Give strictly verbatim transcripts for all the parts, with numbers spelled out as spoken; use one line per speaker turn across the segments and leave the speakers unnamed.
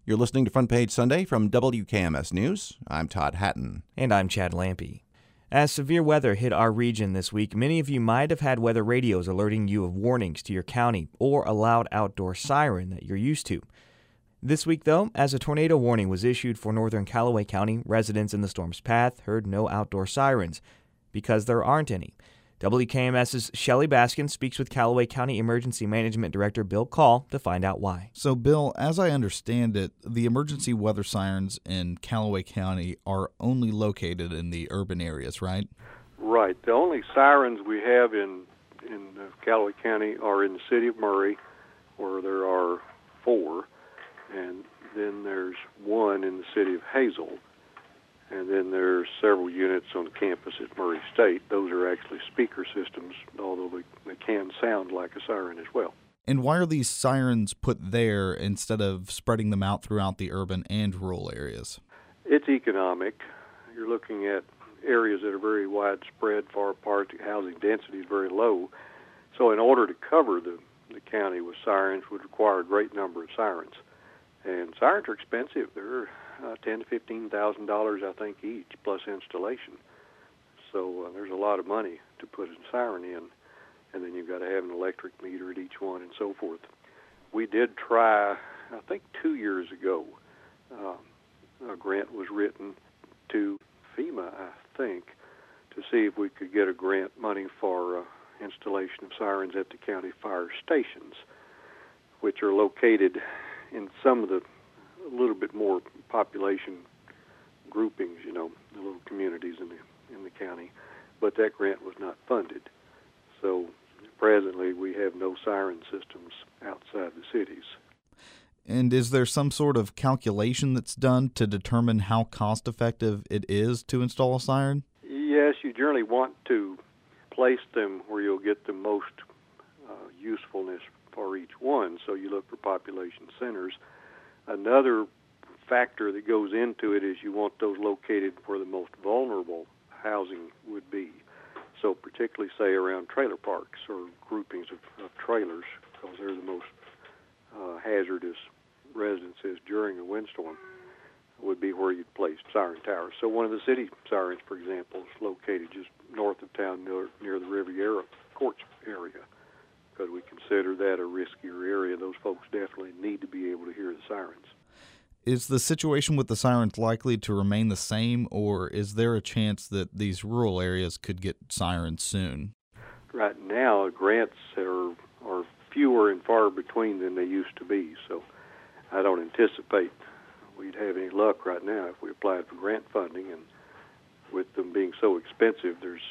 You're listening to Front Page Sunday from W K M S News. I'm Todd Hatton.
And I'm Chad Lampy. As severe weather hit our region this week, many of you might have had weather radios alerting you of warnings to your county or a loud outdoor siren that you're used to. This week, though, as a tornado warning was issued for northern Callaway County, residents in the storm's path heard no outdoor sirens because there aren't any. W K M S's Shelley Baskin speaks with Callaway County Emergency Management Director Bill Call to find out why.
So, Bill, as I understand it, the emergency weather sirens in Callaway County are only located in the urban areas, right?
Right. The only sirens we have in, in Callaway County are in the city of Murray, where there are four, and then there's one in the city of Hazel. And then there's several units on the campus at Murray State. Those are actually speaker systems, although they, they can sound like a siren as well.
And why are these sirens put there instead of spreading them out throughout the urban and rural areas?
It's economic. You're looking at areas that are very widespread, far apart. The housing density is very low. So in order to cover the, the county with sirens would require a great number of sirens. And sirens are expensive. They're uh, ten to fifteen thousand dollars, I think, each plus installation. So uh, there's a lot of money to put a siren in, and then you've got to have an electric meter at each one and so forth. We did try, I think, two years ago. Uh, a grant was written to FEMA, I think, to see if we could get a grant money for uh, installation of sirens at the county fire stations, which are located in some of the a little bit more population groupings, you know, the little communities in the in the county, but that grant was not funded. So presently we have no siren systems outside the cities.
And is there some sort of calculation that's done to determine how cost-effective it is to install a siren?
Yes, you generally want to place them where you'll get the most uh, usefulness for each one, so you look for population centers. Another factor that goes into it is you want those located where the most vulnerable housing would be. So particularly, say, around trailer parks or groupings of, of trailers, because they're the most uh, hazardous residences during a windstorm, would be where you'd place siren towers. So one of the city sirens, for example, is located just north of town near, near the Riviera Courts area, because we consider that a riskier area. Those folks definitely need to be able to hear the sirens.
Is the situation with the sirens likely to remain the same, or is there a chance that these rural areas could get sirens soon?
Right now, grants are, are fewer and far between than they used to be, so I don't anticipate we'd have any luck right now if we applied for grant funding, and with them being so expensive, there's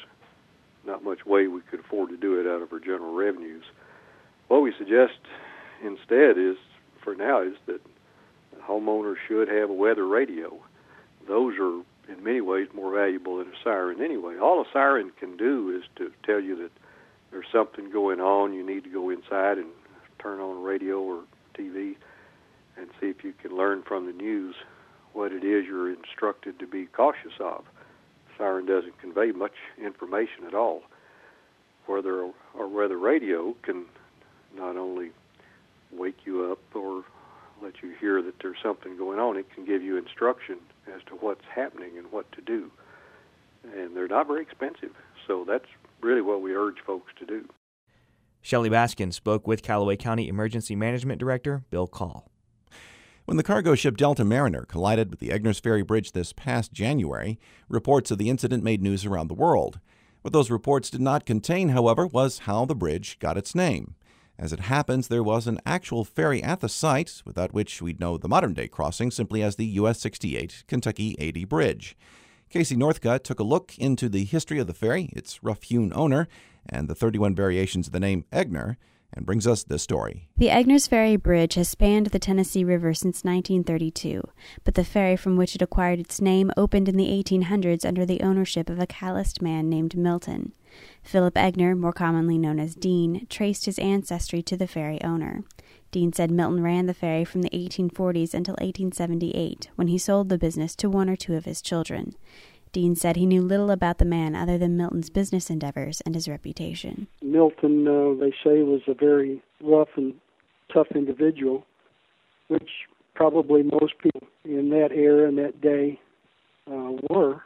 not much way we could afford to do it out of our general revenues. What we suggest instead is, for now, is that homeowners should have a weather radio. Those are, in many ways, more valuable than a siren anyway. All a siren can do is to tell you that there's something going on, you need to go inside and turn on a radio or T V and see if you can learn from the news what it is you're instructed to be cautious of. Siren doesn't convey much information at all. Whether or weather radio can not only wake you up or let you hear that there's something going on, it can give you instruction as to what's happening and what to do. And they're not very expensive, so that's really what we urge folks to do.
Shelley Baskin spoke with Callaway County Emergency Management Director Bill Call.
When the cargo ship Delta Mariner collided with the Egners Ferry Bridge this past January, reports of the incident made news around the world. What those reports did not contain, however, was how the bridge got its name. As it happens, there was an actual ferry at the site, without which we'd know the modern-day crossing simply as the U S sixty-eight Kentucky eighty Bridge. Casey Northcutt took a look into the history of the ferry, its rough-hewn owner, and the thirty-one variations of the name Egner, and brings us this story.
The Egners Ferry Bridge has spanned the Tennessee River since nineteen thirty-two, but the ferry from which it acquired its name opened in the eighteen hundreds under the ownership of a calloused man named Milton. Philip Egner, more commonly known as Dean, traced his ancestry to the ferry owner. Dean said Milton ran the ferry from the eighteen forties until eighteen seventy-eight, when he sold the business to one or two of his children. Dean said he knew little about the man other than Milton's business endeavors and his reputation.
Milton, uh, they say, was a very rough and tough individual, which probably most people in that era and that day uh, were.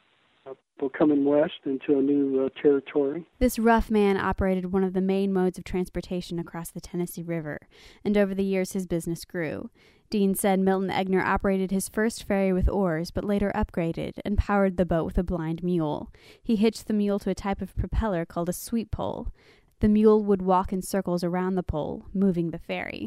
People coming west into a new uh, territory.
This rough man operated one of the main modes of transportation across the Tennessee River, and over the years his business grew. Dean said Milton Egner operated his first ferry with oars, but later upgraded and powered the boat with a blind mule. He hitched the mule to a type of propeller called a sweep pole. The mule would walk in circles around the pole, moving the ferry.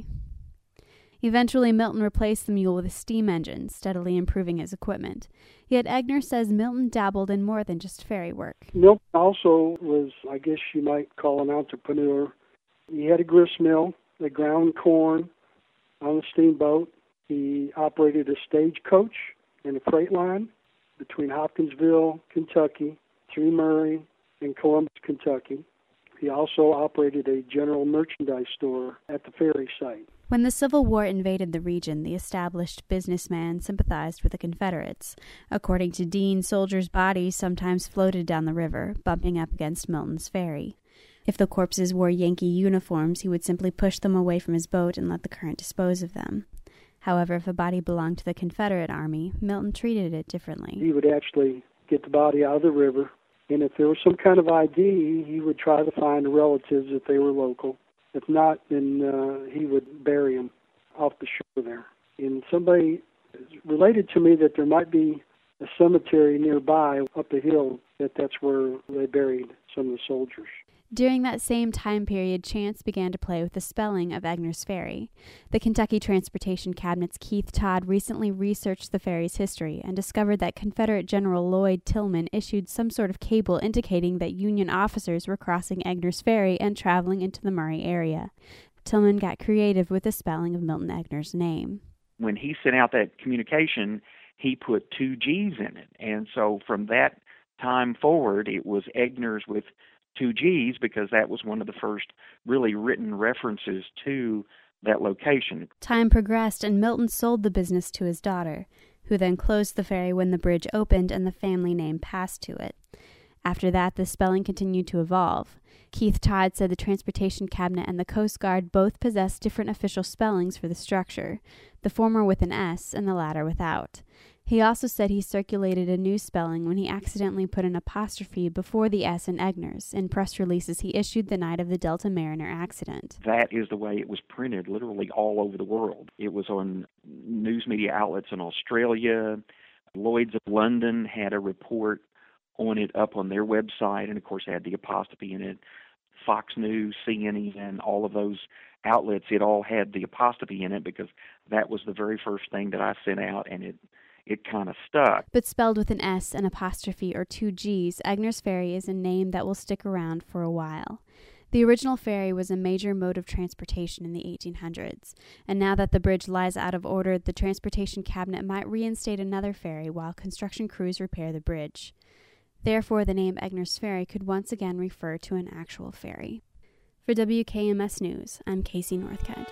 Eventually, Milton replaced the mule with a steam engine, steadily improving his equipment. Yet Egner says Milton dabbled in more than just ferry work.
Milton also was, I guess you might call an entrepreneur. He had a grist mill that ground corn on the steamboat. He operated a stagecoach and a freight line between Hopkinsville, Kentucky, through Murray, and Columbus, Kentucky. He also operated a general merchandise store at the ferry site.
When the Civil War invaded the region, the established businessman sympathized with the Confederates. According to Dean, soldiers' bodies sometimes floated down the river, bumping up against Milton's ferry. If the corpses wore Yankee uniforms, he would simply push them away from his boat and let the current dispose of them. However, if a body belonged to the Confederate Army, Milton treated it differently.
He would actually get the body out of the river, and if there was some kind of I D, he would try to find the relatives if they were local. If not, then uh, he would bury him off the shore there. And somebody related to me that there might be a cemetery nearby up the hill, that that's where they buried some of the soldiers.
During that same time period, chance began to play with the spelling of Egner's Ferry. The Kentucky Transportation Cabinet's Keith Todd recently researched the ferry's history and discovered that Confederate General Lloyd Tillman issued some sort of cable indicating that Union officers were crossing Egner's Ferry and traveling into the Murray area. Tillman got creative with the spelling of Milton Egner's name.
When he sent out that communication, he put two G's in it. And so from that time forward, it was Egner's with two G's, because that was one of the first really written references to that location.
Time progressed, and Milton sold the business to his daughter, who then closed the ferry when the bridge opened and the family name passed to it. After that, the spelling continued to evolve. Keith Todd said the Transportation Cabinet and the Coast Guard both possessed different official spellings for the structure, the former with an S and the latter without. He also said he circulated a new spelling when he accidentally put an apostrophe before the S in Egner's in press releases he issued the night of the Delta Mariner accident.
That is the way it was printed literally all over the world. It was on news media outlets in Australia. Lloyd's of London had a report on it up on their website, and of course had the apostrophe in it. Fox News, C N N, all of those outlets, it all had the apostrophe in it because that was the very first thing that I sent out, and it it kind of stuck.
But spelled with an S, an apostrophe, or two G's, Egner's Ferry is a name that will stick around for a while. The original ferry was a major mode of transportation in the eighteen hundreds, and now that the bridge lies out of order, the Transportation Cabinet might reinstate another ferry while construction crews repair the bridge. Therefore, the name Egner's Ferry could once again refer to an actual ferry. For W K M S News, I'm Casey Northcutt.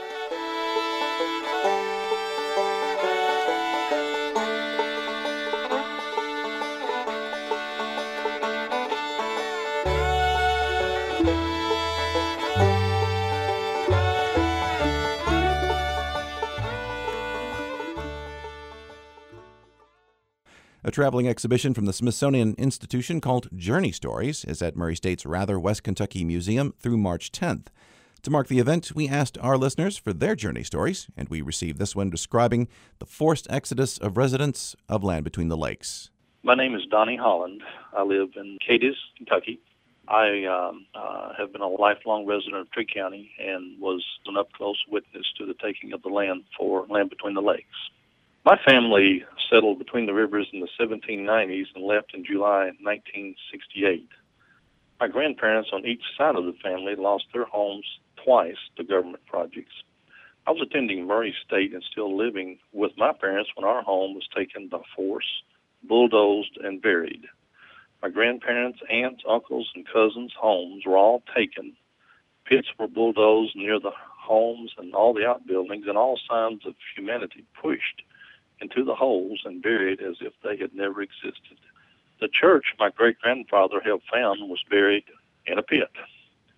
A traveling exhibition from the Smithsonian Institution called Journey Stories is at Murray State's Rather West Kentucky Museum through March tenth. To mark the event, we asked our listeners for their journey stories, and we received this one describing the forced exodus of residents of Land Between the Lakes.
My name is Donnie Holland. I live in Cadiz, Kentucky. I um, uh, have been a lifelong resident of Trigg County and was an up-close witness to the taking of the land for Land Between the Lakes. My family settled between the rivers in the seventeen nineties and left in July nineteen sixty-eight. My grandparents on each side of the family lost their homes twice to government projects. I was attending Murray State and still living with my parents when our home was taken by force, bulldozed, and buried. My grandparents, aunts, uncles, and cousins' homes were all taken. Pits were bulldozed near the homes and all the outbuildings, and all signs of humanity pushed into the holes and buried as if they had never existed. The church my great-grandfather helped found was buried in a pit.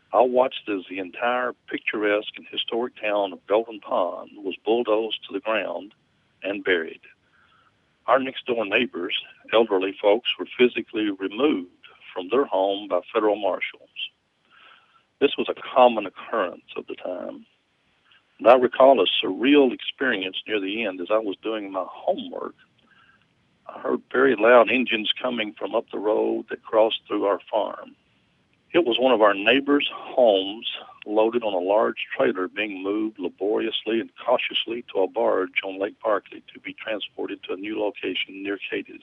I watched as the entire picturesque and historic town of Golden Pond was bulldozed to the ground and buried. Our next-door neighbors, elderly folks, were physically removed from their home by federal marshals. This was a common occurrence of the time. And I recall a surreal experience near the end as I was doing my homework. I heard very loud engines coming from up the road that crossed through our farm. It was one of our neighbors' homes loaded on a large trailer being moved laboriously and cautiously to a barge on Lake Barkley to be transported to a new location near Cadiz.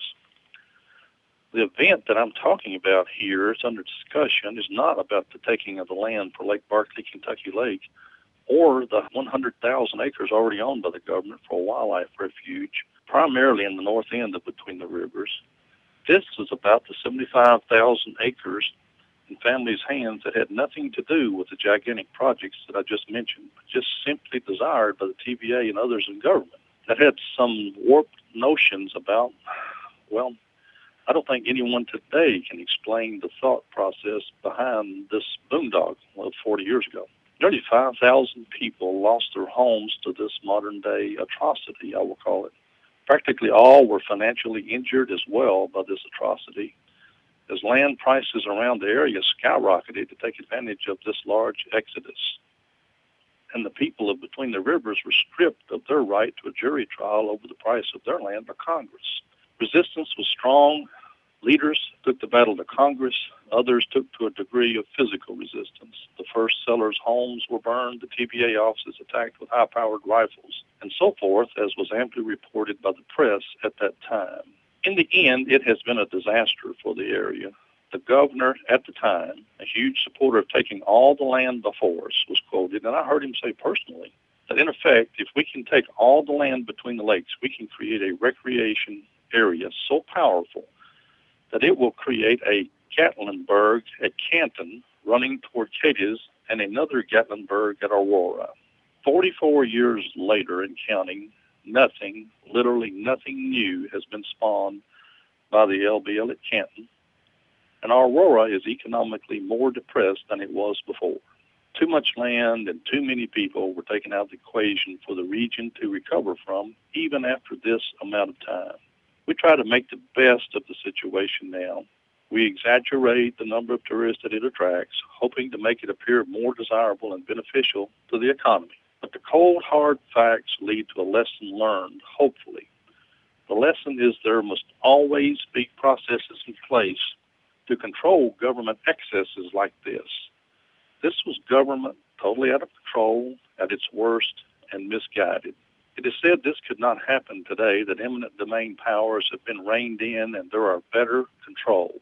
The event that I'm talking about here is under discussion is not about the taking of the land for Lake Barkley, Kentucky Lake, or the one hundred thousand acres already owned by the government for a wildlife refuge, primarily in the north end of Between the Rivers. This is about the seventy-five thousand acres in families' hands that had nothing to do with the gigantic projects that I just mentioned, but just simply desired by the T V A and others in government that had some warped notions about, well, I don't think anyone today can explain the thought process behind this boondoggle of forty years ago. Nearly five thousand people lost their homes to this modern-day atrocity, I will call it. Practically all were financially injured as well by this atrocity, as land prices around the area skyrocketed to take advantage of this large exodus. And the people of Between the Rivers were stripped of their right to a jury trial over the price of their land by Congress. Resistance was strong. Leaders took the battle to Congress. Others took to a degree of physical resistance. The first settlers' homes were burned, the T V A offices attacked with high-powered rifles, and so forth, as was amply reported by the press at that time. In the end, it has been a disaster for the area. The governor at the time, a huge supporter of taking all the land before us, was quoted, and I heard him say personally, that in effect, if we can take all the land between the lakes, we can create a recreation area so powerful that it will create a Gatlinburg at Canton running toward Cadiz and another Gatlinburg at Aurora. forty-four years later and counting, nothing, literally nothing new has been spawned by the L B L at Canton, and Aurora is economically more depressed than it was before. Too much land and too many people were taken out of the equation for the region to recover from, even after this amount of time. We try to make the best of the situation now. We exaggerate the number of tourists that it attracts, hoping to make it appear more desirable and beneficial to the economy. But the cold, hard facts lead to a lesson learned, hopefully. The lesson is there must always be processes in place to control government excesses like this. This was government totally out of control, at its worst, and misguided. It is said this could not happen today, that eminent domain powers have been reined in and there are better controls.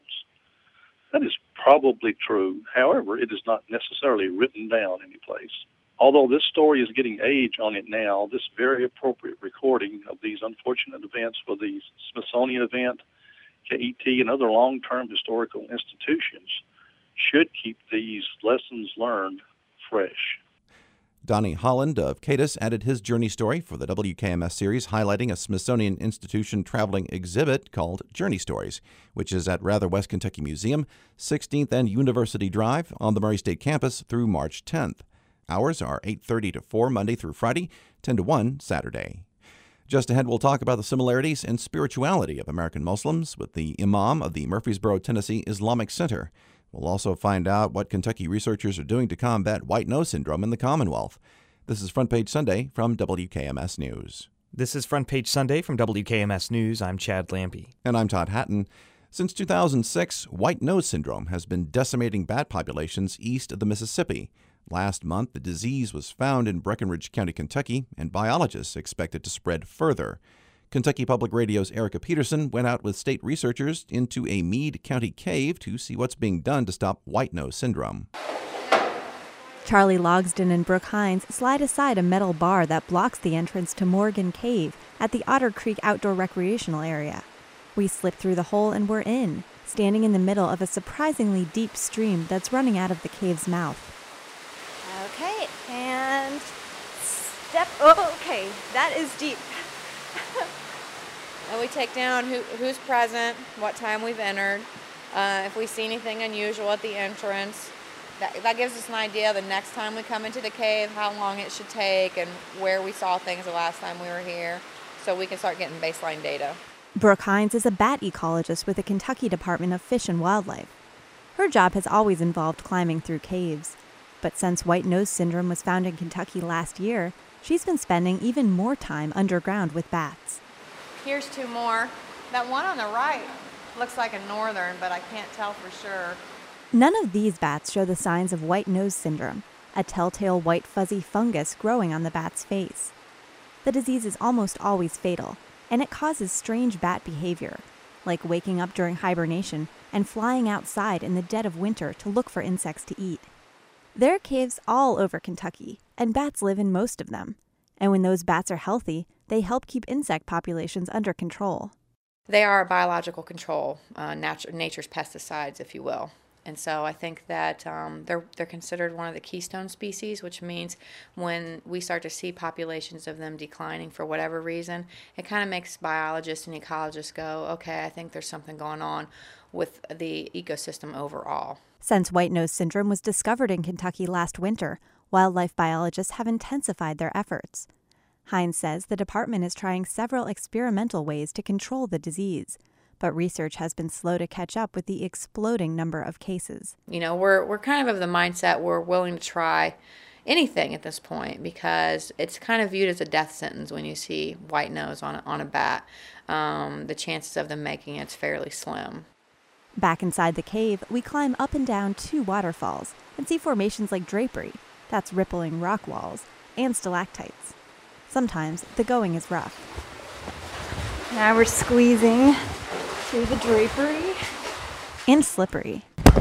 That is probably true. However, it is not necessarily written down anyplace. Although this story is getting age on it now, this very appropriate recording of these unfortunate events for the Smithsonian event, K E T, and other long-term historical institutions should keep these lessons learned fresh.
Donnie Holland of Cadiz added his journey story for the W K M S series, highlighting a Smithsonian Institution traveling exhibit called Journey Stories, which is at Rather West Kentucky Museum, sixteenth and University Drive on the Murray State campus through March tenth. Hours are eight thirty to four Monday through Friday, ten to one Saturday. Just ahead, we'll talk about the similarities and spirituality of American Muslims with the Imam of the Murfreesboro, Tennessee Islamic Center. We'll also find out what Kentucky researchers are doing to combat white nose syndrome in the Commonwealth. This is Front Page Sunday from W K M S News.
This is Front Page Sunday from W K M S News. I'm Chad Lampy.
And I'm Todd Hatton. Since two thousand six, white nose syndrome has been decimating bat populations east of the Mississippi. Last month, the disease was found in Breckinridge County, Kentucky, and biologists expect it to spread further. Kentucky Public Radio's Erica Peterson went out with state researchers into a Meade County cave to see what's being done to stop white nose syndrome.
Charlie Logsden and Brooke Hines slide aside a metal bar that blocks the entrance to Morgan Cave at the Otter Creek Outdoor Recreational Area. We slip through the hole and we're in, standing in the middle of a surprisingly deep stream that's running out of the cave's mouth.
Okay, and step, oh, okay, that is deep. And we take down who, who's present, what time we've entered, uh, if we see anything unusual at the entrance,
that, that gives us an idea the next time we come into the cave, how long it should take and where we saw things the last time we were here, so we can start getting baseline data.
Brooke Hines is a bat ecologist with the Kentucky Department of Fish and Wildlife. Her job has always involved climbing through caves. But since white nose syndrome was found in Kentucky last year, she's been spending even more time underground with bats.
Here's two more. That one on the right looks like a northern, but I can't tell for sure.
None of these bats show the signs of white nose syndrome, a telltale white fuzzy fungus growing on the bat's face. The disease is almost always fatal, and it causes strange bat behavior, like waking up during hibernation and flying outside in the dead of winter to look for insects to eat. There are caves all over Kentucky, and bats live in most of them. And when those bats are healthy, they help keep insect populations under control.
They are a biological control, uh, natu- nature's pesticides, if you will. And so I think that um, they're they're considered one of the keystone species, which means when we start to see populations of them declining for whatever reason, it kind of makes biologists and ecologists go, okay, I think there's something going on with the ecosystem overall.
Since white nose syndrome was discovered in Kentucky last winter, wildlife biologists have intensified their efforts. Hines says the department is trying several experimental ways to control the disease, but research has been slow to catch up with the exploding number of cases.
You know, we're we're kind of of the mindset we're willing to try anything at this point because it's kind of viewed as a death sentence when you see white nose on a, on a bat. Um, the chances of them making it's fairly slim.
Back inside the cave, we climb up and down two waterfalls and see formations like drapery, that's rippling rock walls, and stalactites. Sometimes the going is rough.
Now we're squeezing through the drapery.
And slippery.
There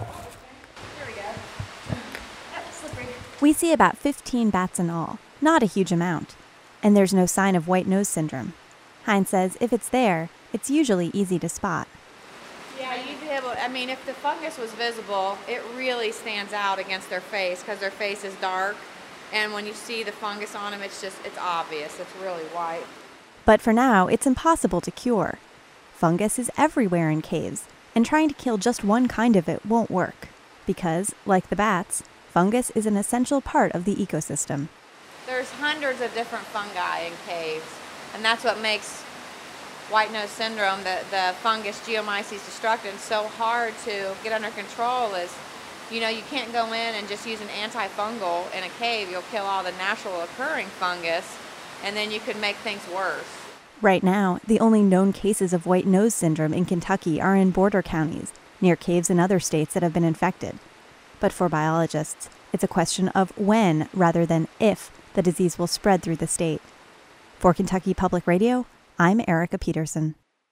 we go. Yep, slippery.
We see about fifteen bats in all, not a huge amount. And there's no sign of white nose syndrome. Hines says if it's there, it's usually easy to spot.
Yeah, you'd be able, I mean, if the fungus was visible, it really stands out against their face because their face is dark. And when you see the fungus on them, it's just, it's obvious. It's really white.
But for now, it's impossible to cure. Fungus is everywhere in caves, and trying to kill just one kind of it won't work. Because, like the bats, fungus is an essential part of the ecosystem.
There's hundreds of different fungi in caves, and that's what makes white nose syndrome, the, the fungus Geomyces destructans, so hard to get under control is, you know, you can't go in and just use an antifungal in a cave. You'll kill all the natural occurring fungus, and then you could make things worse.
Right now, the only known cases of white nose syndrome in Kentucky are in border counties, near caves in other states that have been infected. But for biologists, it's a question of when rather than if the disease will spread through the state. For Kentucky Public Radio, I'm Erica Peterson.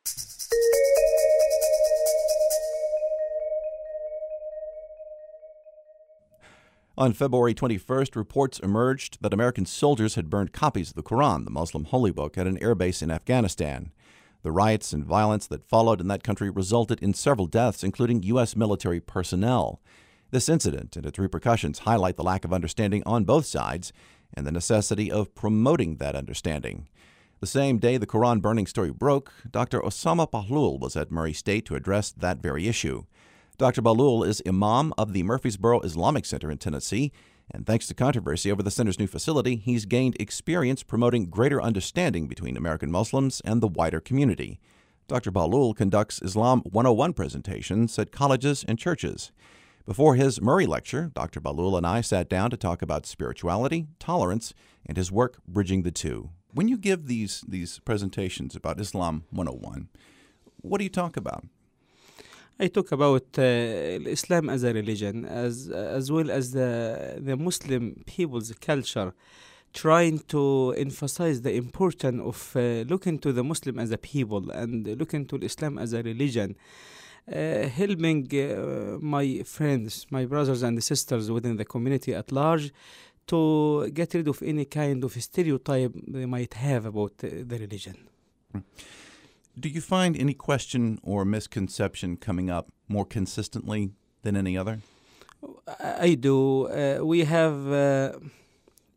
On February twenty-first, reports emerged that American soldiers had burned copies of the Quran, the Muslim holy book, at an airbase in Afghanistan. The riots and violence that followed in that country resulted in several deaths, including U S military personnel. This incident and its repercussions highlight the lack of understanding on both sides and the necessity of promoting that understanding. The same day the Quran burning story broke, Doctor Osama Bahlul was at Murray State to address that very issue. Doctor Bahlul is imam of the Murfreesboro Islamic Center in Tennessee, and thanks to controversy over the center's new facility, he's gained experience promoting greater understanding between American Muslims and the wider community. Doctor Bahlul conducts Islam one oh one presentations at colleges and churches. Before his Murray lecture, Doctor Bahlul and I sat down to talk about spirituality, tolerance, and his work bridging the two. When you give these these presentations about Islam one oh one, what do you talk about?
I talk about uh, Islam as a religion, as as well as the the Muslim people's culture, trying to emphasize the importance of uh, looking to the Muslim as a people and looking to Islam as a religion, uh, helping uh, my friends, my brothers and sisters within the community at large, to get rid of any kind of stereotype they might have about uh, the religion.
Do you find any question or misconception coming up more consistently than any other?
I do. Uh, we have uh,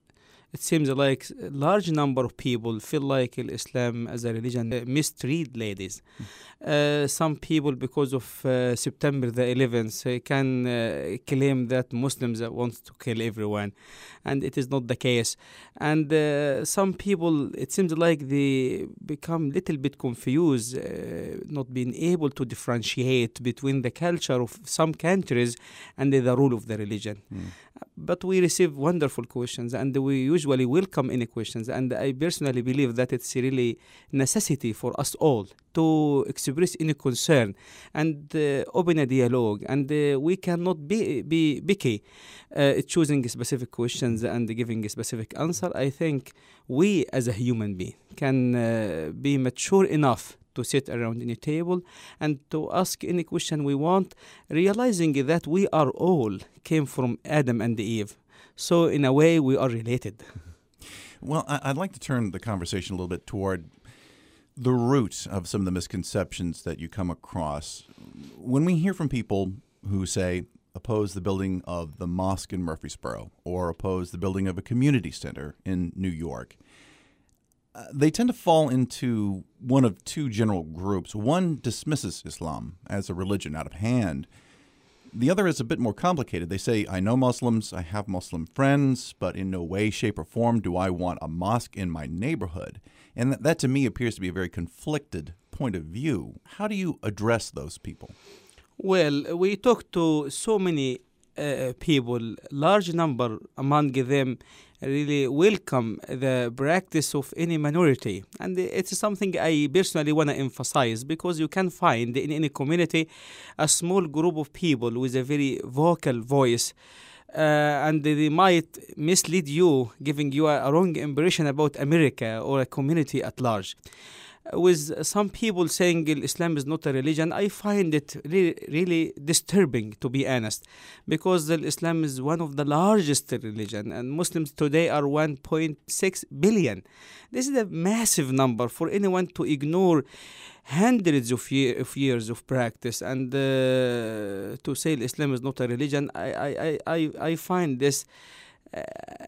it seems like a large number of people feel like Islam as a religion uh, mistreat ladies. Uh, some people, because of uh, September the eleventh, uh, can uh, claim that Muslims want to kill everyone, and it is not the case. And uh, some people, it seems like they become a little bit confused, uh, not being able to differentiate between the culture of some countries and the rule of the religion. Mm. But we receive wonderful questions, and we usually welcome any questions. And I personally believe that it's really necessity for us all to express any concern and uh, open a dialogue. And uh, we cannot be be picky uh, choosing specific questions and giving a specific answer. I think we as a human being can uh, be mature enough to sit around any table and to ask any question we want, realizing that we are all came from Adam and Eve. So in a way, we are related.
Well, I'd like to turn the conversation a little bit toward the root of some of the misconceptions that you come across. When we hear from people who say, oppose the building of the mosque in Murfreesboro or oppose the building of a community center in New York, Uh, they tend to fall into one of two general groups. One dismisses Islam as a religion out of hand. The other is a bit more complicated. They say, I know Muslims, I have Muslim friends, but in no way, shape, or form do I want a mosque in my neighborhood. And that, that to me appears to be a very conflicted point of view. How do you address those people?
Well, we talk to so many uh, people, large number among them really welcome the practice of any minority. And it's something I personally want to emphasize, because you can find in any community a small group of people with a very vocal voice, uh, and they might mislead you, giving you a, a wrong impression about America or a community at large. With some people saying Islam is not a religion, I find it really, really disturbing, to be honest, because Islam is one of the largest religion, and Muslims today are one point six billion. This is a massive number for anyone to ignore hundreds of, year, of years of practice and uh, to say Islam is not a religion. I, I, I, I find this Uh,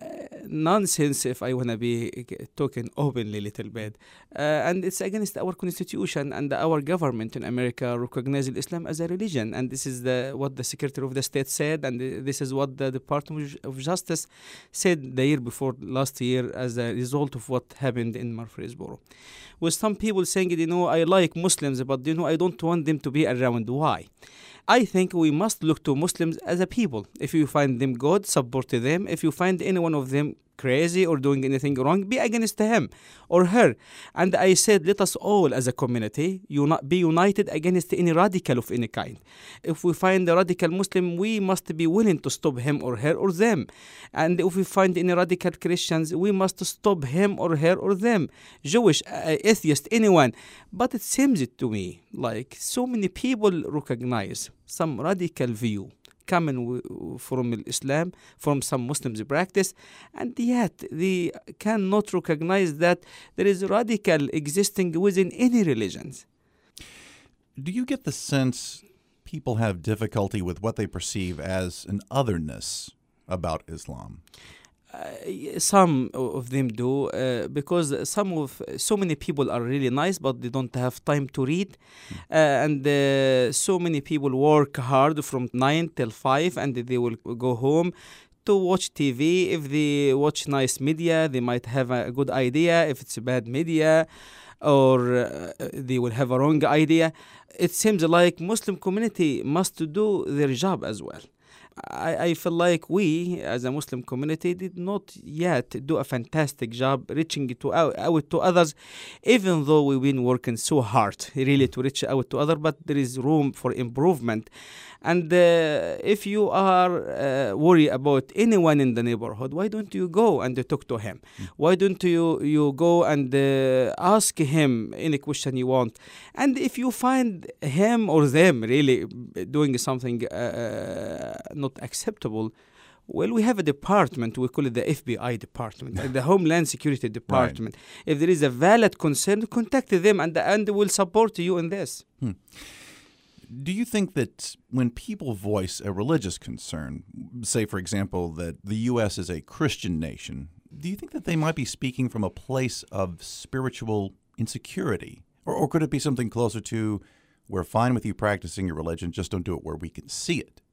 nonsense, if I want to be talking openly a little bit. Uh, and it's against our constitution, and our government in America recognizes Islam as a religion. And this is the what the Secretary of the State said, and this is what the Department of Justice said the year before last year as a result of what happened in Murfreesboro. With some people saying, you know, I like Muslims, but, you know, I don't want them to be around. Why? I think we must look to Muslims as a people. If you find them good, support them. If you find any one of them crazy or doing anything wrong, be against him or her. And I said, let us all as a community uni- be united against any radical of any kind. If we find a radical Muslim, we must be willing to stop him or her or them. And if we find any radical Christians, we must stop him or her or them. Jewish, uh, atheist, anyone. But it seems to me like so many people recognize some radical view coming w- from Islam, from some Muslims practice, and yet they cannot recognize that there is radical existing within any religions.
Do you get the sense people have difficulty with what they perceive as an otherness about Islam?
Uh, some of them do, uh, because some of so many people are really nice, but they don't have time to read, uh, and uh, so many people work hard from nine till five, and they will go home to watch T V. If they watch nice media, they might have a good idea. If it's bad media, or uh, they will have a wrong idea. It seems like Muslim community must do their job as well. I, I feel like we, as a Muslim community, did not yet do a fantastic job reaching to out, out to others, even though we've been working so hard, really, to reach out to others, but there is room for improvement. And uh, if you are uh, worried about anyone in the neighborhood, why don't you go and talk to him? Mm. Why don't you, you go and uh, ask him any question you want? And if you find him or them really doing something uh, not acceptable, well, we have a department, we call it the F B I department, the Homeland Security Department. Right. If there is a valid concern, contact them and, and will support you in this.
Hmm. Do you think that when people voice a religious concern, say, for example, that the U S is a Christian nation, Do you think that they might be speaking from a place of spiritual insecurity? Or, or could it be something closer to, we're fine with you practicing your religion, just don't do it where we can see it?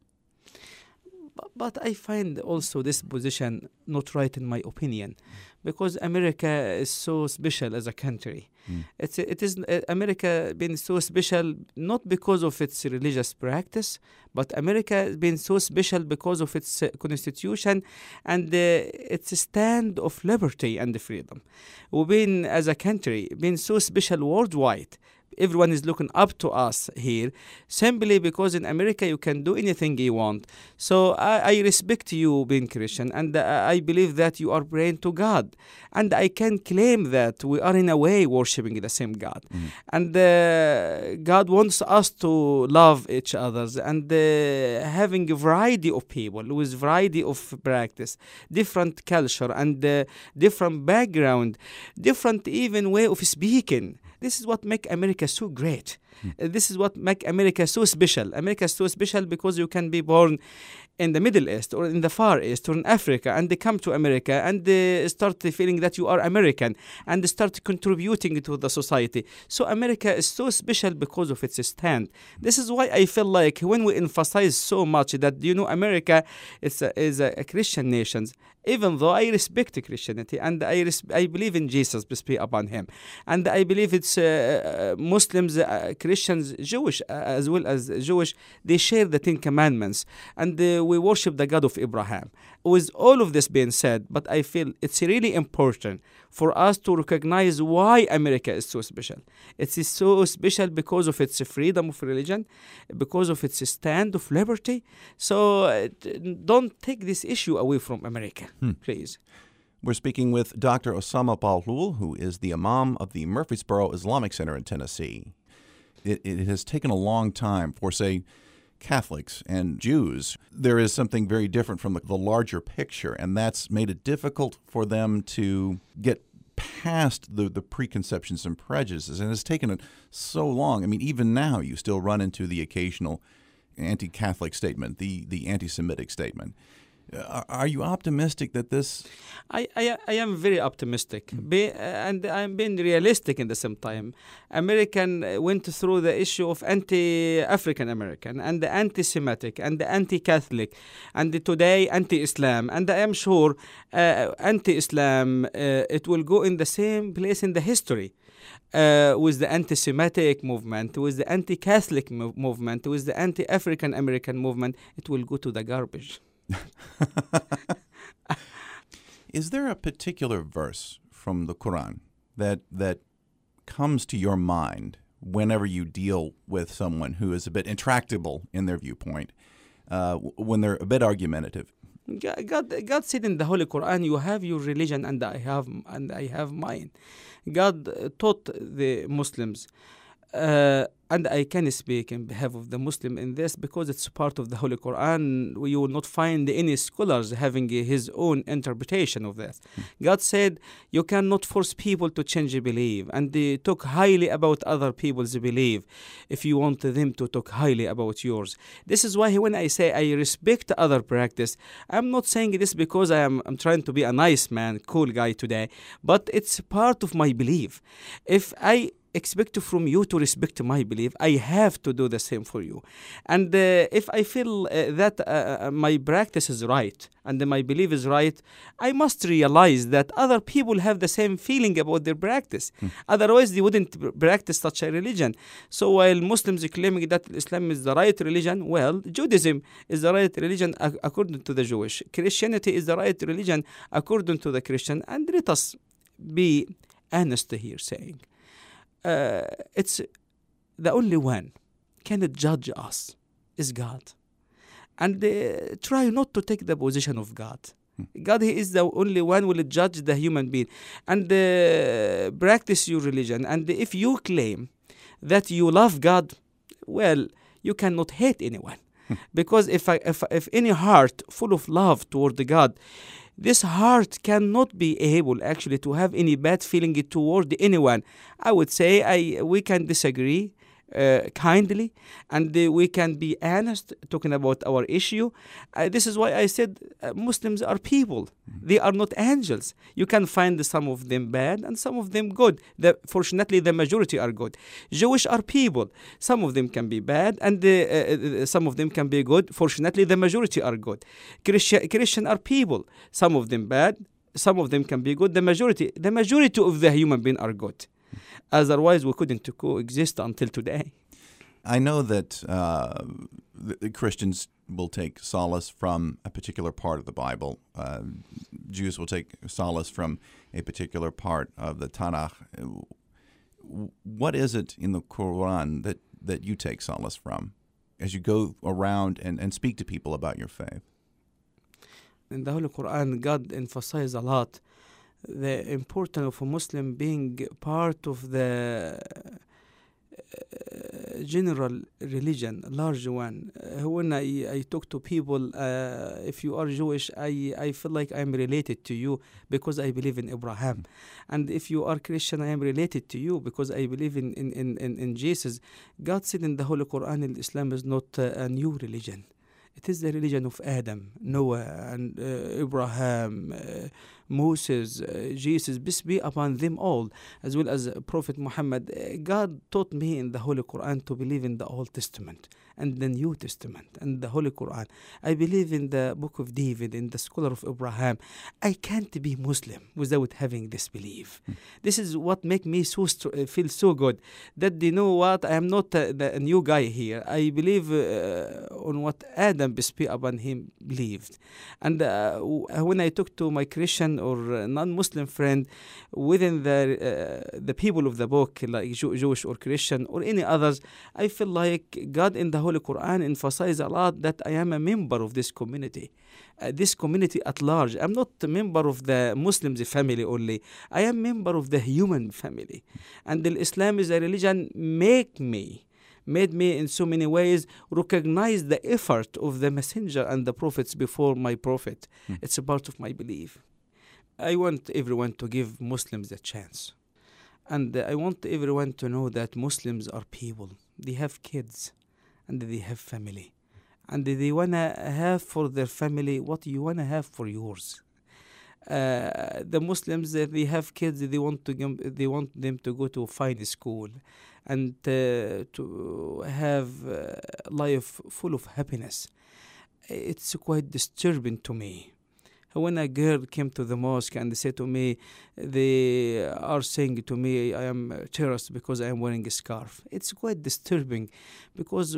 But, but I find also this position not right in my opinion, because America is so special as a country. Mm. It's it is uh, America been so special not because of its religious practice, but America has been so special because of its uh, constitution and uh, its stand of liberty and freedom. We've been, as a country, been so special worldwide. Everyone is looking up to us here simply because in America you can do anything you want. So I, I respect you being Christian, and uh, I believe that you are praying to God. And I can claim that we are in a way worshiping the same God. Mm. And uh, God wants us to love each other and uh, having a variety of people with variety of practice, different culture and uh, different background, different even way of speaking. This is what makes America so great. Mm. Uh, this is what makes America so special. America is so special because you can be born in the Middle East or in the Far East or in Africa, and they come to America and uh, start feeling that you are American and start contributing to the society. So America is so special because of its stand. This is why I feel like when we emphasize so much that, you know, America is a, is a, a Christian nation, even though I respect Christianity and I res- I believe in Jesus, peace be upon him, and I believe it's uh, uh, Muslims, uh, Christians, Jewish uh, as well as Jewish, they share the Ten Commandments, and uh, we worship the God of Abraham. With all of this being said, but I feel it's really important for us to recognize why America is so special. It is so special because of its freedom of religion, because of its stand of liberty. So uh, don't take this issue away from America, hmm. please.
We're speaking with Doctor Osama Bahlul, who is the Imam of the Murfreesboro Islamic Center in Tennessee. It, it has taken a long time for, say, Catholics and Jews. There is something very different from the, the larger picture, and that's made it difficult for them to get past the, the preconceptions and prejudices. And it's taken it so long. I mean, even now you still run into the occasional anti-Catholic statement, the, the anti-Semitic statement. Uh, are you optimistic that this...
I, I, I am very optimistic, Be, uh, and I'm being realistic in the same time. American went through the issue of anti-African American and the anti-Semitic and the anti-Catholic and the today anti-Islam, and I am sure uh, anti-Islam, uh, it will go in the same place in the history. Uh, with the anti-Semitic movement, with the anti-Catholic mov- movement, with the anti-African American movement, it will go to the garbage.
Is there a particular verse from the Quran that that comes to your mind whenever you deal with someone who is a bit intractable in their viewpoint, uh, when they're a bit argumentative?
God, God said in the Holy Quran, "You have your religion, and I have, and I have mine." God taught the Muslims. Uh, and I can speak in behalf of the Muslim in this because it's part of the Holy Quran. You will not find any scholars having his own interpretation of this. Mm. God said you cannot force people to change a belief, and they talk highly about other people's belief if you want them to talk highly about yours. This is why when I say I respect other practice, I'm not saying this because I am I'm trying to be a nice man, cool guy today, but it's part of my belief. If I expect from you to respect my belief, I have to do the same for you. And uh, if I feel uh, that uh, my practice is right and my belief is right, I must realize that other people have the same feeling about their practice. Hmm. Otherwise, they wouldn't practice such a religion. So while Muslims are claiming that Islam is the right religion, well, Judaism is the right religion ac- according to the Jewish. Christianity is the right religion according to the Christian. And let us be honest here saying, Uh, it's the only one can judge us is God, and uh, try not to take the position of God. Hmm. God, He is the only one who will judge the human being, and uh, practice your religion. And if you claim that you love God, well, you cannot hate anyone, hmm. because if I, if if any heart full of love toward God, this heart cannot be able actually to have any bad feeling toward anyone. I would say I we can disagree uh, kindly, and uh, we can be honest talking about our issue. Uh, this is why I said uh, Muslims are people. They are not angels. You can find some of them bad and some of them good. The, fortunately, the majority are good. Jewish are people. Some of them can be bad and uh, uh, some of them can be good. Fortunately, the majority are good. Christian, Christian are people. Some of them bad. Some of them can be good. The majority, the majority of the human beings are good. Otherwise, we couldn't coexist until today.
I know that uh, the, the Christians will take solace from a particular part of the Bible. Uh, Jews will take solace from a particular part of the Tanakh. What is it in the Quran that, that you take solace from as you go around and, and speak to people about your faith?
In the Holy Quran, God emphasizes a lot the importance of a Muslim being part of the uh, general religion, large one. Uh, when I, I talk to people, uh, if you are Jewish, I, I feel like I'm related to you because I believe in Abraham. And if you are Christian, I am related to you because I believe in, in, in, in, in Jesus. God said in the Holy Quran, Islam is not uh, a new religion. It is the religion of Adam, Noah, and uh, Abraham, uh, Moses, uh, Jesus, peace be upon them all, as well as uh, Prophet Muhammad. Uh, God taught me in the Holy Quran to believe in the Old Testament and the New Testament and the Holy Quran. I believe in the Book of David, in the Scholar of Abraham. I can't be Muslim without having this belief. Mm. This is what makes me so st- feel so good, that you know what, I am not uh, the new guy here. I believe uh, on what Adam, peace be upon him, believed. And uh, when I talk to my Christian or non-Muslim friend within the uh, the people of the book, like Jew- Jewish or Christian or any others, I feel like God in the Holy Quran emphasizes a lot that I am a member of this community, uh, this community at large. I'm not a member of the Muslims family only. I am a member of the human family. And the Islam is a religion make me made me in so many ways recognize the effort of the messenger and the prophets before my prophet. Hmm. It's a part of my belief. I want everyone to give Muslims a chance. And I want everyone to know that Muslims are people. They have kids and they have family. And they want to have for their family what you want to have for yours. Uh, the Muslims, uh, they have kids, they want to they want them to go to a fine school and uh, to have a life full of happiness. It's quite disturbing to me. When a girl came to the mosque and they said to me, they are saying to me, I am a terrorist because I am wearing a scarf. It's quite disturbing because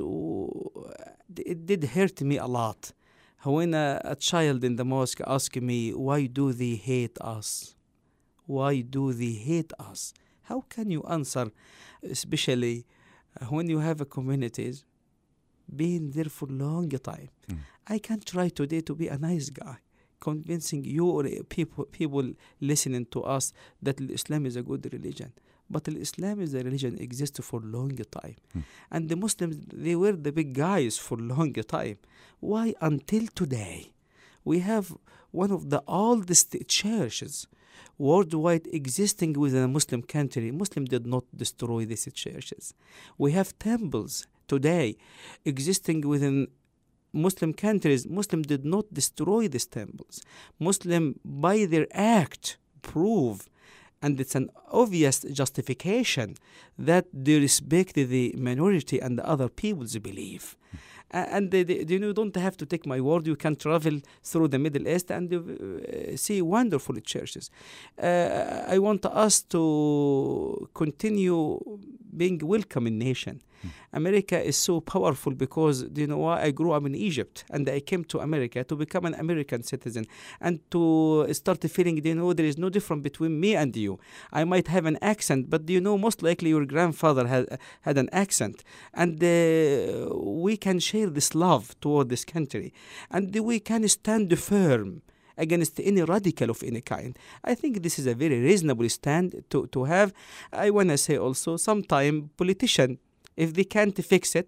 it did hurt me a lot. When a, a child in the mosque asked me, why do they hate us? Why do they hate us? How can you answer, especially when you have a communities being there for a long time? Mm. I can try today to be a nice guy, convincing you or people people listening to us that Islam is a good religion. But Islam is a religion exists for a long time. Hmm. And the Muslims, they were the big guys for a long time. Why until today? We have one of the oldest churches worldwide existing within a Muslim country. Muslim did not destroy these churches. We have temples today existing within Muslim countries. Muslim did not destroy these temples. Muslim, by their act, prove, and it's an obvious justification that they respect the minority and the other people's belief. Uh, and they, they, you know, don't have to take my word. You can travel through the Middle East and uh, see wonderful churches. Uh, I want us to continue being a welcoming nation. Mm. America is so powerful because, you know what, I grew up in Egypt and I came to America to become an American citizen and to start feeling, you know, there is no difference between me and you. I might have an accent, but, you know, most likely your grandfather had, had an accent. And uh, we can share this love toward this country. And we can stand firm against any radical of any kind. I think this is a very reasonable stand to, to have. I want to say also, sometimes politicians, if they can't fix it,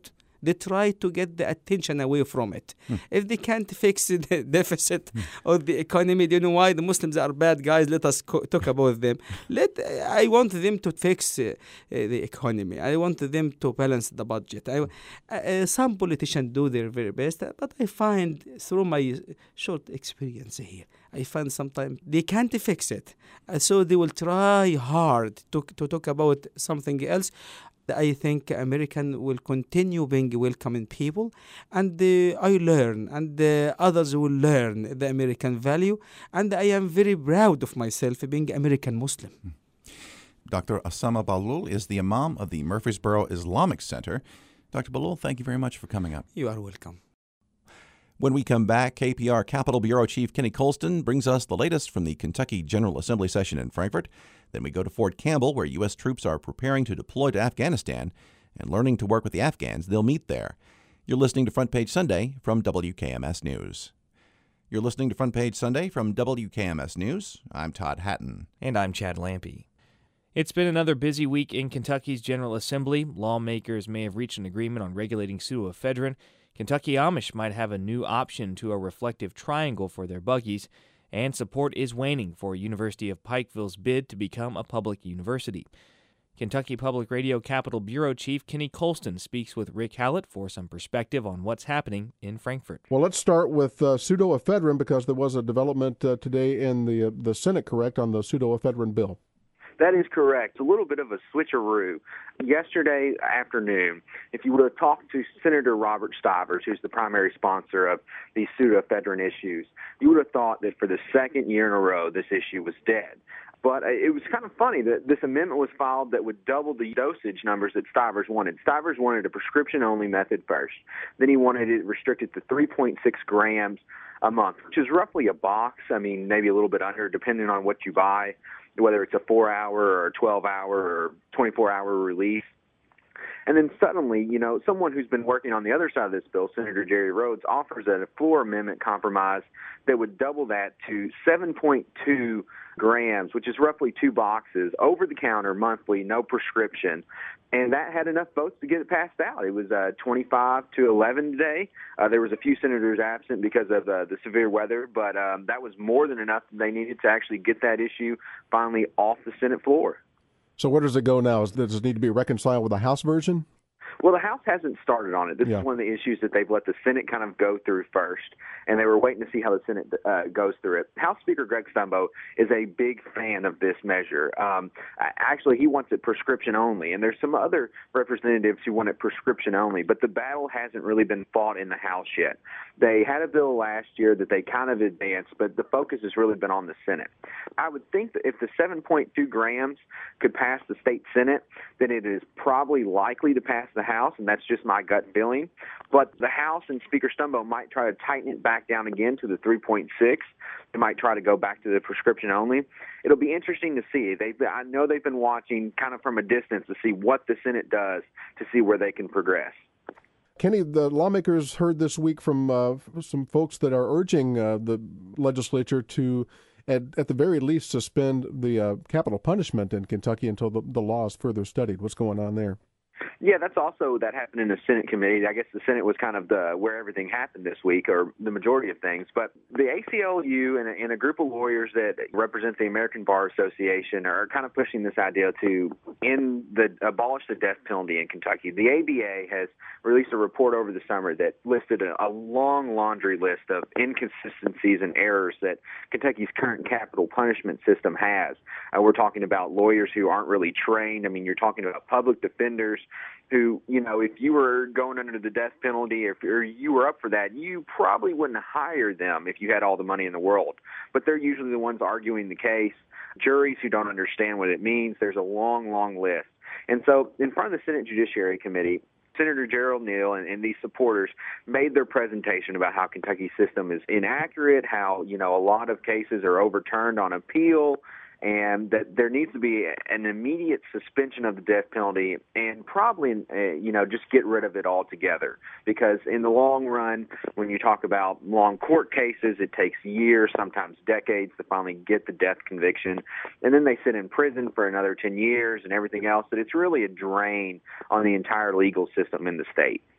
They try to get the attention away from it. Hmm. If they can't fix the deficit hmm. of the economy, do you know why the Muslims are bad guys? Let us co- talk about them. Let I want them to fix uh, uh, the economy. I want them to balance the budget. I, uh, some politicians do their very best, but I find through my short experience here, I find sometimes they can't fix it. Uh, so they will try hard to to talk about something else. I think American will continue being welcoming people, and uh, I learn, and uh, others will learn the American value, and I am very proud of myself being American Muslim.
Doctor Osama Bahloul is the Imam of the Murfreesboro Islamic Center. Doctor Bahloul, thank you very much for coming up.
You are welcome.
When we come back, K P R Capitol Bureau Chief Kenny Colston brings us the latest from the Kentucky General Assembly session in Frankfort. Then we go to Fort Campbell, where U S troops are preparing to deploy to Afghanistan and learning to work with the Afghans they'll meet there. You're listening to Front Page Sunday from W K M S News. You're listening to Front Page Sunday from W K M S News. I'm Todd Hatton.
And I'm Chad Lampe. It's been another busy week in Kentucky's General Assembly. Lawmakers may have reached an agreement on regulating pseudoephedrine. Kentucky Amish might have a new option to a reflective triangle for their buggies, and support is waning for University of Pikeville's bid to become a public university. Kentucky Public Radio Capitol Bureau Chief Kenny Colston speaks with Rick Hallett for some perspective on what's happening in Frankfort.
Well, let's start with uh, pseudoephedrine, because there was a development uh, today in the uh, the Senate, correct, on the pseudoephedrine bill.
That is correct. A little bit of a switcheroo. Yesterday afternoon, if you would have talked to Senator Robert Stivers, who's the primary sponsor of these pseudoephedrine issues, you would have thought that for the second year in a row, this issue was dead. But it was kind of funny that this amendment was filed that would double the dosage numbers that Stivers wanted. Stivers wanted a prescription-only method first. Then he wanted it restricted to three point six grams a month, which is roughly a box. I mean, maybe a little bit under, depending on what you buy, whether it's a four-hour or twelve-hour or twenty-four-hour release. And then suddenly, you know, someone who's been working on the other side of this bill, Senator Jerry Rhodes, offers a floor amendment compromise that would double that to seven point two grams, which is roughly two boxes, over the counter monthly, no prescription. And that had enough votes to get it passed out. It was uh, twenty-five to eleven today. Uh, there was a few senators absent because of uh, the severe weather, but um, that was more than enough they needed to actually get that issue finally off the Senate floor.
So where does it go now? Does it need to be reconciled with the House version?
Well, the House hasn't started on it. This
yeah.
is one of the issues that they've let the Senate kind of go through first, and they were waiting to see how the Senate uh, goes through it. House Speaker Greg Stumbo is a big fan of this measure. Um, actually, he wants it prescription only, and there's some other representatives who want it prescription only, but the battle hasn't really been fought in the House yet. They had a bill last year that they kind of advanced, but the focus has really been on the Senate. I would think that if the seven point two grams could pass the state Senate, then it is probably likely to pass the House, and that's just my gut feeling. But the House and Speaker Stumbo might try to tighten it back down again to the three point six. They might try to go back to the prescription only. It'll be interesting to see. They, I know they've been watching kind of from a distance to see what the Senate does to see where they can progress.
Kenny, the lawmakers heard this week from uh, some folks that are urging uh, the legislature to, at, at the very least, suspend the uh, capital punishment in Kentucky until the, the law is further studied. What's going on there?
Yeah, that's also, that happened in the Senate committee. I guess the Senate was kind of the where everything happened this week, or the majority of things. But the A C L U and a, and a group of lawyers that represent the American Bar Association are kind of pushing this idea to end the abolish the death penalty in Kentucky. The A B A has released a report over the summer that listed a, a long laundry list of inconsistencies and errors that Kentucky's current capital punishment system has. Uh, we're talking about lawyers who aren't really trained. I mean, you're talking about public defenders who, you know, if you were going under the death penalty, or if or you were up for that, you probably wouldn't hire them if you had all the money in the world. But they're usually the ones arguing the case. Juries who don't understand what it means. There's a long, long list. And so in front of the Senate Judiciary Committee, Senator Gerald Neal and, and these supporters made their presentation about how Kentucky's system is inaccurate, how, you know, a lot of cases are overturned on appeal, and that there needs to be an immediate suspension of the death penalty, and probably, uh, you know, just get rid of it altogether. Because in the long run, when you talk about long court cases, it takes years, sometimes decades, to finally get the death conviction. And then they sit in prison for another ten years and everything else. That it's really a drain on the entire legal system in the state.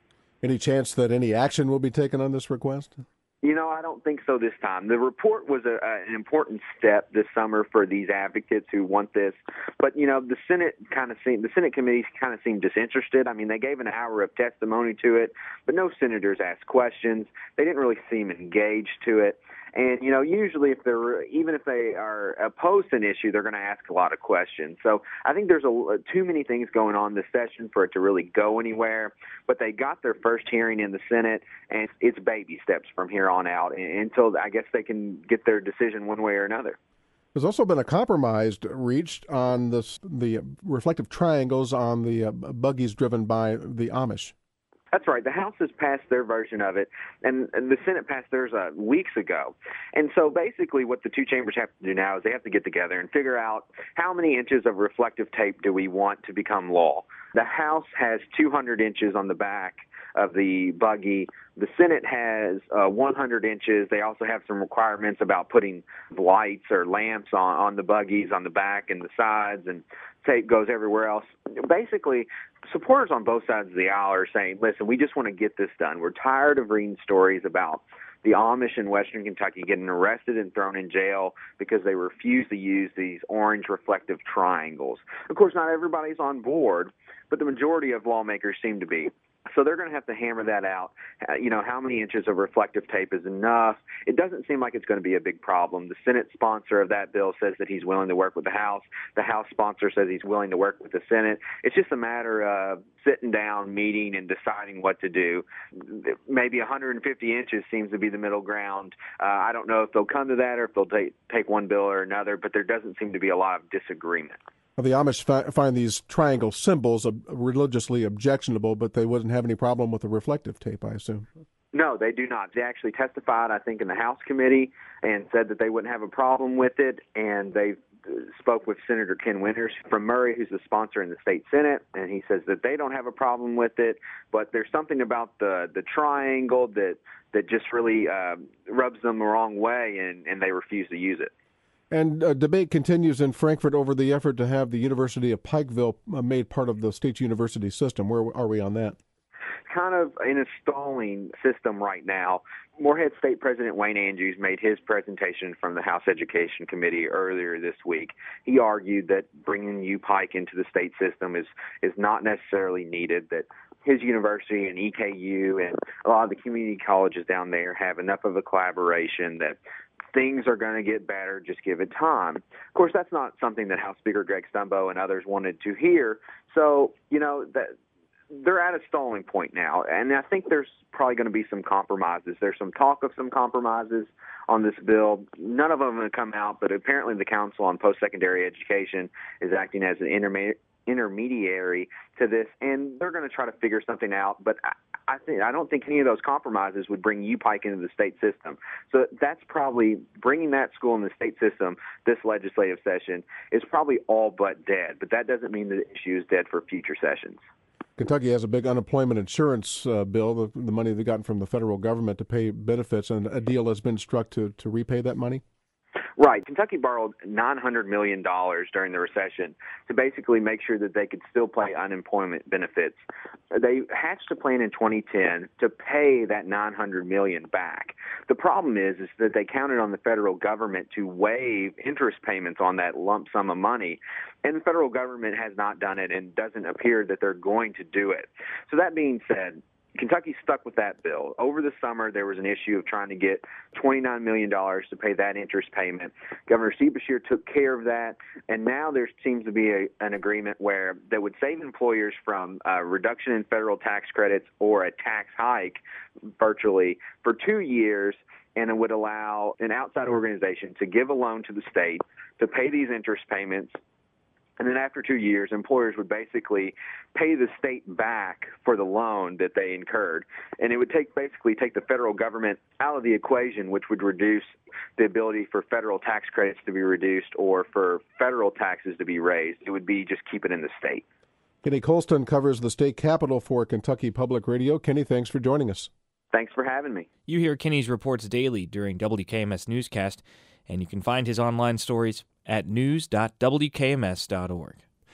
Any chance that any action will be taken on this request?
You know, I don't think so this time. The report was a, a, an important step this summer for these advocates who want this. But, you know, the Senate kind of seemed, the Senate committee kind of seemed disinterested. I mean, they gave an hour of testimony to it, but no senators asked questions. They didn't really seem engaged to it. And, you know, usually if they're, even if they are opposed to an issue, they're going to ask a lot of questions. So I think there's a, too many things going on this session for it to really go anywhere. But they got their first hearing in the Senate, and it's baby steps from here on out until I guess they can get their decision one way or another.
There's also been a compromise reached on this, the reflective triangles on the uh, buggies driven by the Amish.
That's right. The House has passed their version of it, and, and the Senate passed theirs uh, weeks ago. And so basically what the two chambers have to do now is they have to get together and figure out how many inches of reflective tape do we want to become law. The House has two hundred inches on the back of the buggy. The Senate has uh, one hundred inches. They also have some requirements about putting lights or lamps on, on the buggies on the back and the sides, and tape goes everywhere else. Basically, supporters on both sides of the aisle are saying, listen, we just want to get this done. We're tired of reading stories about the Amish in western Kentucky getting arrested and thrown in jail because they refuse to use these orange reflective triangles. Of course, not everybody's on board, but the majority of lawmakers seem to be. So they're going to have to hammer that out. Uh, you know, how many inches of reflective tape is enough? It doesn't seem like it's going to be a big problem. The Senate sponsor of that bill says that he's willing to work with the House. The House sponsor says he's willing to work with the Senate. It's just a matter of sitting down, meeting, and deciding what to do. Maybe one hundred fifty inches seems to be the middle ground. Uh, I don't know if they'll come to that or if they'll take, take one bill or another, but there doesn't seem to be a lot of disagreement.
The Amish fi- find these triangle symbols ob- religiously objectionable, but they wouldn't have any problem with the reflective tape, I assume.
No, they do not. They actually testified, I think, in the House committee and said that they wouldn't have a problem with it, and they spoke with Senator Ken Winters from Murray, who's the sponsor in the state Senate, and he says that they don't have a problem with it, but there's something about the, the triangle that, that just really uh, rubs them the wrong way, and, and they refuse to use it.
And uh, debate continues in Frankfort over the effort to have the University of Pikeville uh, made part of the state's university system. Where are we on that?
Kind of in a stalling system right now. Morehead State President Wayne Andrews made his presentation from the House Education Committee earlier this week. He argued that bringing U Pike into the state system is, is not necessarily needed, that his university and E K U and a lot of the community colleges down there have enough of a collaboration that things are going to get better, just give it time. Of course, that's not something that House Speaker Greg Stumbo and others wanted to hear. So, you know, that they're at a stalling point now, and I think there's probably going to be some compromises. There's some talk of some compromises on this bill. None of them have come out, but apparently the Council on Post-Secondary Education is acting as an intermediate intermediary to this, and they're going to try to figure something out. But I, I think I don't think any of those compromises would bring U Pike into the state system. So that's probably bringing that school in the state system this legislative session is probably all but dead. But that doesn't mean the issue is dead for future sessions.
Kentucky has a big unemployment insurance uh, bill, the, the money they've gotten from the federal government to pay benefits, and a deal has been struck to, to repay that money?
Right. Kentucky borrowed nine hundred million dollars during the recession to basically make sure that they could still pay unemployment benefits. They hatched a plan in twenty ten to pay that nine hundred million dollars back. The problem is, is that they counted on the federal government to waive interest payments on that lump sum of money, and the federal government has not done it and doesn't appear that they're going to do it. So that being said, Kentucky stuck with that bill. Over the summer, there was an issue of trying to get twenty-nine million dollars to pay that interest payment. Governor Steve Beshear took care of that, and now there seems to be a, an agreement where that would save employers from a reduction in federal tax credits or a tax hike virtually for two years, and it would allow an outside organization to give a loan to the state to pay these interest payments. And then after two years, employers would basically pay the state back for the loan that they incurred. And it would take basically take the federal government out of the equation, which would reduce the ability for federal tax credits to be reduced or for federal taxes to be raised. It would be just keep it in the state.
Kenny Colston covers the state capitol for Kentucky Public Radio. Kenny, thanks for joining us.
Thanks for having me.
You hear Kenny's reports daily during W K M S Newscast, and you can find his online stories at news dot w k m s dot org.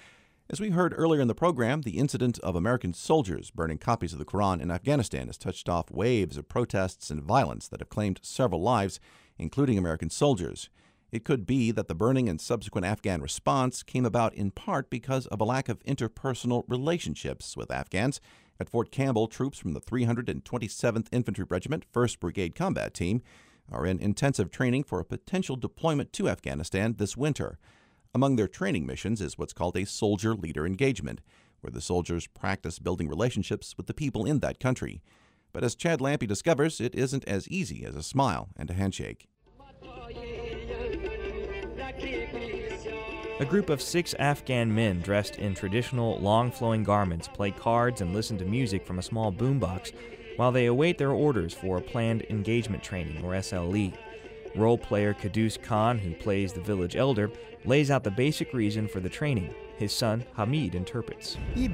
As we heard earlier in the program, the incident of American soldiers burning copies of the Quran in Afghanistan has touched off waves of protests and violence that have claimed several lives, including American soldiers. It could be that the burning and subsequent Afghan response came about in part because of a lack of interpersonal relationships with Afghans. At Fort Campbell, troops from the three hundred twenty-seventh Infantry Regiment, first Brigade Combat Team, are in intensive training for a potential deployment to Afghanistan this winter. Among their training missions is what's called a soldier leader engagement, where the soldiers practice building relationships with the people in that country. But as Chad Lampe discovers, it isn't as easy as a smile and a handshake.
A group of six Afghan men dressed in traditional, long-flowing garments play cards and listen to music from a small boombox while they await their orders for a planned engagement training, or S L E. Role player Kudus Khan, who plays the village elder, lays out the basic reason for the training. His son, Hamid, interprets.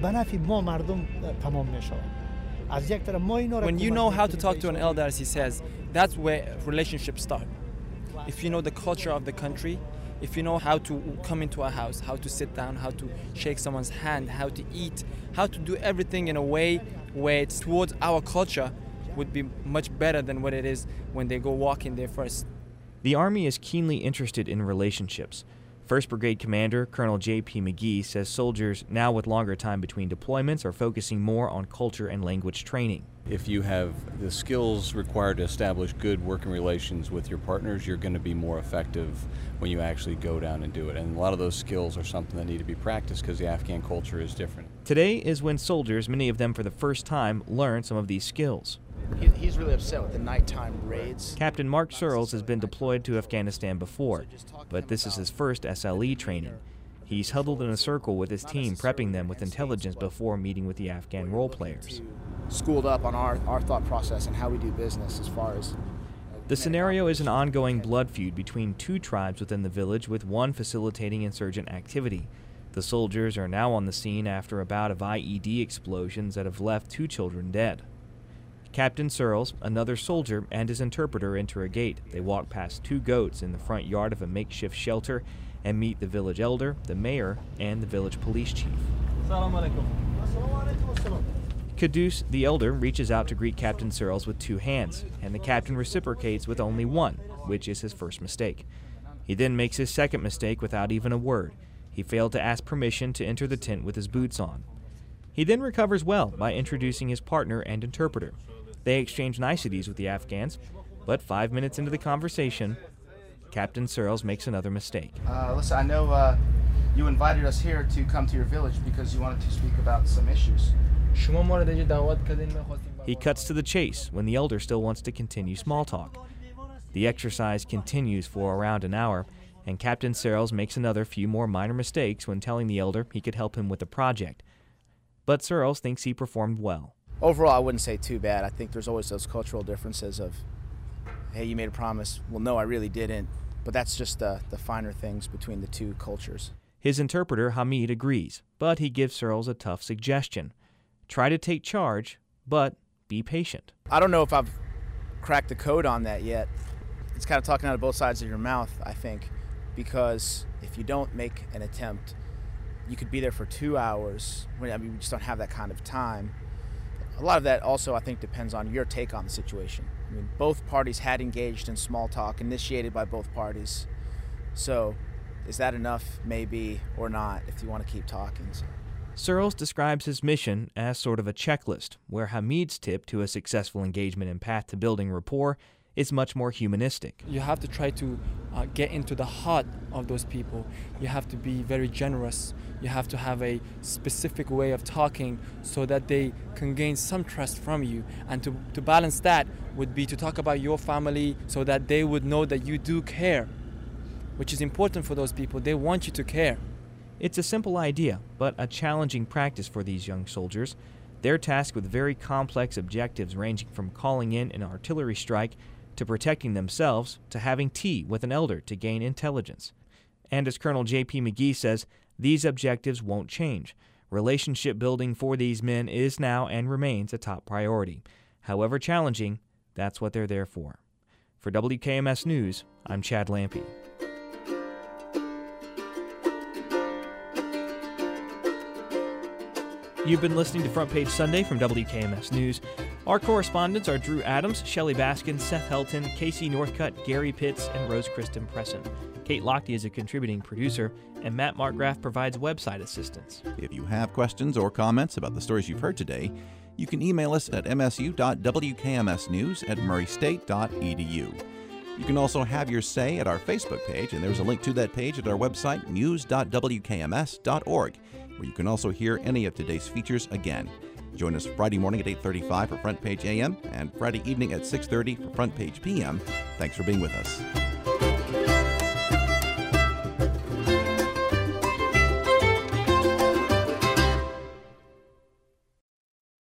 When you know how to talk to an elder, as he says, that's where relationships start. If you know the culture of the country, if you know how to come into a house, how to sit down, how to shake someone's hand, how to eat, how to do everything in a way where it's towards our culture, would be much better than what it is when they go walk in there first.
The Army is keenly interested in relationships. first Brigade Commander Colonel J P McGee says soldiers, now with longer time between deployments, are focusing more on culture and language training.
If you have the skills required to establish good working relations with your partners, you're going to be more effective when you actually go down and do it. And a lot of those skills are something that need to be practiced because the Afghan culture is different.
Today is when soldiers, many of them for the first time, learn some of these skills.
He, he's really upset with the nighttime raids.
Captain Mark Searles has been deployed to Afghanistan before, but this is his first S L E training. He's huddled in a circle with his team, prepping them with intelligence before meeting with the Afghan role players.
Schooled up on our, our thought process and how we do business as far as...
The scenario is an ongoing blood feud between two tribes within the village, with one facilitating insurgent activity. The soldiers are now on the scene after a bout of I E D explosions that have left two children dead. Captain Searles, another soldier, and his interpreter enter a gate. They walk past two goats in the front yard of a makeshift shelter and meet the village elder, the mayor, and the village police chief. Kudus, the elder, reaches out to greet Captain Searles with two hands, and the captain reciprocates with only one, which is his first mistake. He then makes his second mistake without even a word. He failed to ask permission to enter the tent with his boots on. He then recovers well by introducing his partner and interpreter. They exchange niceties with the Afghans, but five minutes into the conversation, Captain Searles makes another mistake.
Uh, listen, I know uh, you invited us here to come to your village because you wanted to speak about some issues.
He cuts to the chase when the elder still wants to continue small talk. The exercise continues for around an hour, and Captain Searles makes another few more minor mistakes when telling the elder he could help him with the project. But Searles thinks he performed well.
Overall, I wouldn't say too bad. I think there's always those cultural differences of, hey, you made a promise. Well, no, I really didn't. But that's just uh, the finer things between the two cultures.
His interpreter, Hamid, agrees, but he gives Searles a tough suggestion. Try to take charge, but be patient.
I don't know if I've cracked the code on that yet. It's kind of talking out of both sides of your mouth, I think, because if you don't make an attempt, you could be there for two hours. I mean, we just don't have that kind of time. A lot of that also, I think, depends on your take on the situation. I mean, both parties had engaged in small talk, initiated by both parties. So, is that enough, maybe, or not, if you want to keep talking? So.
Searles describes his mission as sort of a checklist, where Hamid's tip to a successful engagement and path to building rapport is much more humanistic.
You have to try to uh, get into the heart of those people. You have to be very generous. You have to have a specific way of talking so that they can gain some trust from you. And to, to balance that would be to talk about your family so that they would know that you do care, which is important for those people. They want you to care.
It's a simple idea, but a challenging practice for these young soldiers. They're tasked with very complex objectives ranging from calling in an artillery strike to protecting themselves to having tea with an elder to gain intelligence. And as Colonel J P McGee says, these objectives won't change. Relationship building for these men is now and remains a top priority. However challenging, that's what they're there for. For W K M S News, I'm Chad Lampe. You've been listening to Front Page Sunday from W K M S News. Our correspondents are Drew Adams, Shelley Baskin, Seth Helton, Casey Northcutt, Gary Pitts, and Rose Kristen Presson. Kate Lochte is a contributing producer, and Matt Markgraf provides website assistance.
If you have questions or comments about the stories you've heard today, you can email us at m s u dot w k m s news at murray state dot e d u. You can also have your say at our Facebook page, and there's a link to that page at our website, news dot w k m s dot org, where you can also hear any of today's features again. Join us Friday morning at eight thirty-five for Front Page A M and Friday evening at six thirty for Front Page P M. Thanks for being with us.